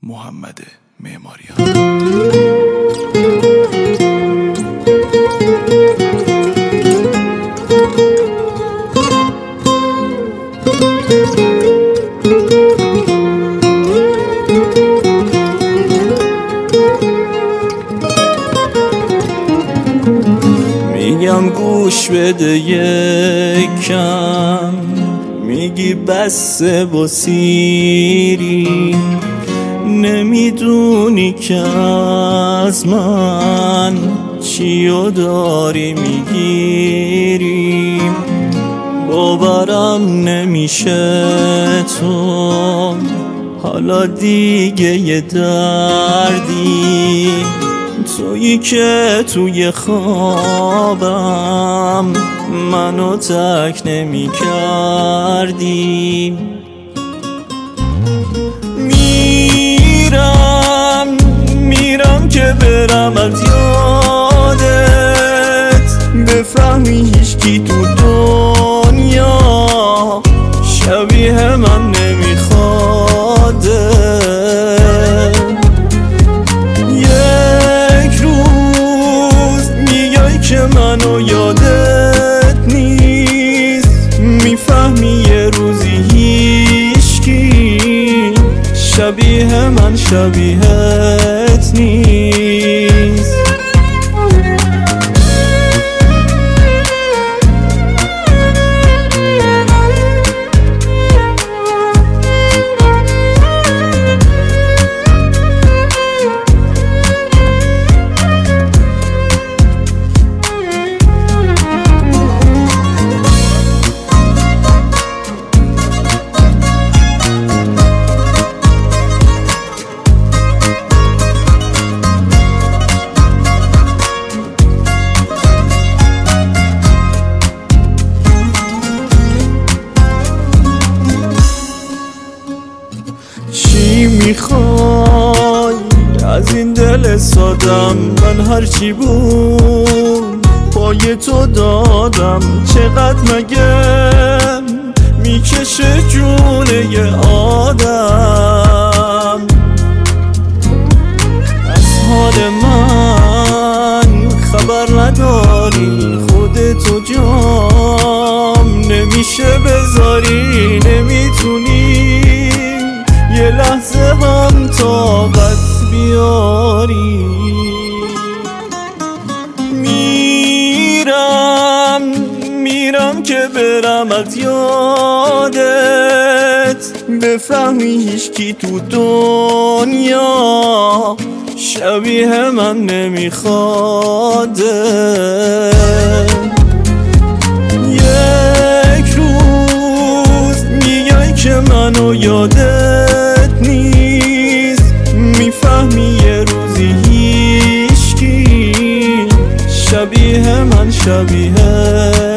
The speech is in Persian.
محمد معماریان. میگم گوش بده یکم، میگی بسه با سیری، نمیدونی که از من چیو داری میگیری. باورم نمیشه تو حالا دیگه یه دردی، تویی که توی خوابم منو تک نمی کردی. میرم که برم از یادت، بفهمی هیچکی تو دنیا شبیه من نمیخواده. منو یادت نیست، میفهمی یه روزی هیچکی شبیه من شبیهت نیست. چی میخوای از این دل سادم؟ من هرچی بود پای تو دادم. چقدر مگه میکشه جونه یه آدم؟ از حال من خبر نداری، خودتو جام نمیشه بذاری، نمیتونی یه لحظه هم طاقت بیاری. میرم که برم از یادت، بفهمی هیچکی تو دنیا شبیه من نمیخواده. یک روز میای که منو یادت نیست، میفهمی یه روزی هیچکی شبیه من شبیه